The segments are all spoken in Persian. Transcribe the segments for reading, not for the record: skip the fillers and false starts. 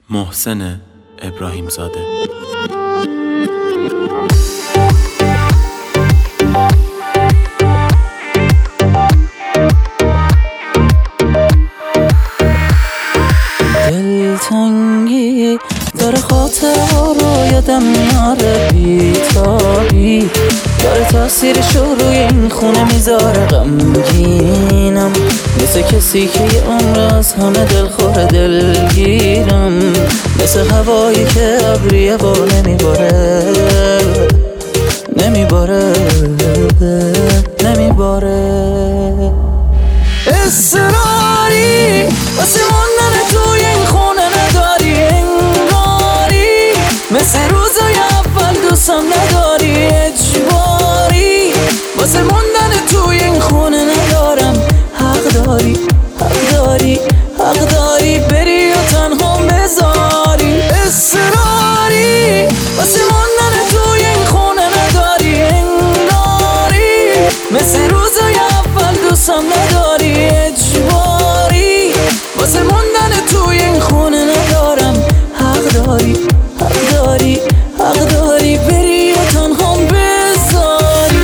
محسن ابراهیم زاده. دلتنگی داره خاطرها رو یادم میاره، بیتابی داره تاثیرش رو روی این خونه میذاره. غمگینم مثل کسی که یه عمر از همه دلخور دلگیرم، مثل هوایی که ابریه با نمیباره اصراری واسه موندن توی این خونه نداری، انگاری مثل روزای اول دوستم نداری، اجباری واسه موندن توی این خونه ندارم. حق داری بری و تنها بذاری. اصراری واسه موندن توی این خونه نداری، انگاری مثل روزای اول دوستم نداری، اجباری واسه موندن توی این خونه ندارم. حق داری بری و تنها بذاری.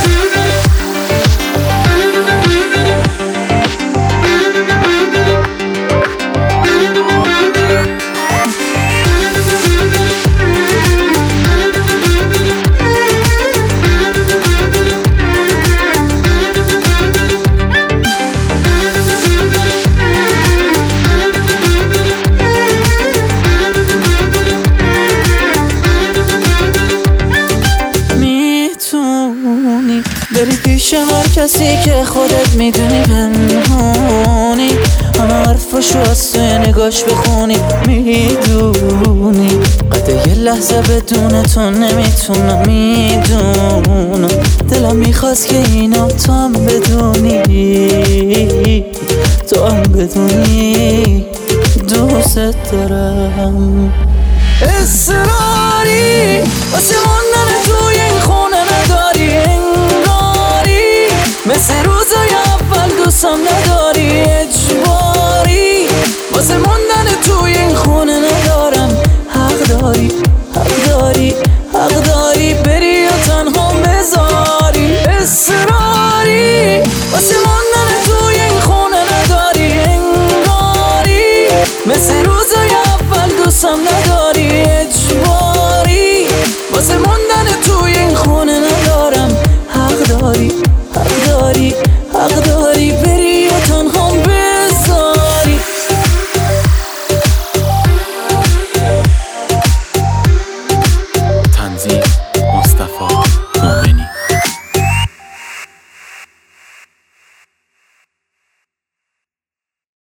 بری پیش هر کسی که خودت میدونی، پنهونی همه حرفاشو از توی نگاش بخونی، میدونی قطعه یه لحظه بدون تو نمیتونم، میدونم دلم میخواست که اینا تو هم بدونی دوست دارم. اصراری واسه موندن توی این خونه نداری، انگاری مثل روزای اول دوستم نداری، اجباری واسه موندن توی این خونه ندارم. حق داری بری و تنها بذاری. اصراری واسه موندن توی این خونه نداری، انگاری مثل روزای اول دوستم نداری، اجباری واسه موندن